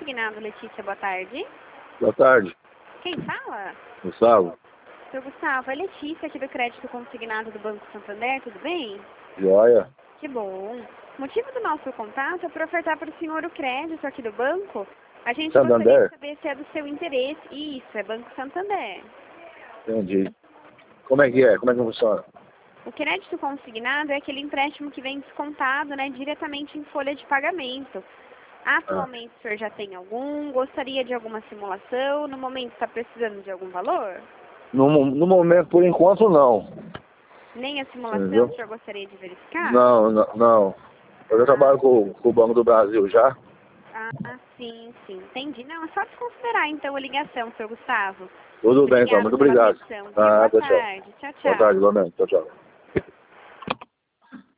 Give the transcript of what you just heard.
Consignado, Letícia, boa tarde. Boa tarde, Quem fala? Gustavo. Seu Gustavo, é Letícia aqui do Crédito Consignado do Banco Santander, tudo bem? Joia. Que bom. O motivo do nosso contato é para ofertar para o senhor o crédito aqui do banco. A gente gostaria Santander? de saber se é do seu interesse. Isso, é Banco Santander. Entendi. Como é que é? Como é que funciona? O crédito consignado é aquele empréstimo que vem descontado, né, diretamente em folha de pagamento. Atualmente o senhor já tem algum? Gostaria de alguma simulação? No momento está precisando de algum valor? No momento, por enquanto, não. Nem a simulação Entendeu? o senhor gostaria de verificar? Não. Eu já trabalho com o Banco do Brasil já. Ah, sim, entendi. Não, é só desconsiderar então a ligação, seu Gustavo. Tudo bem, então. Muito Pela obrigado. atenção, viu? Boa Nada, tchau. tarde. Tchau, Boa tchau. tarde, igualmente. Tchau, tchau.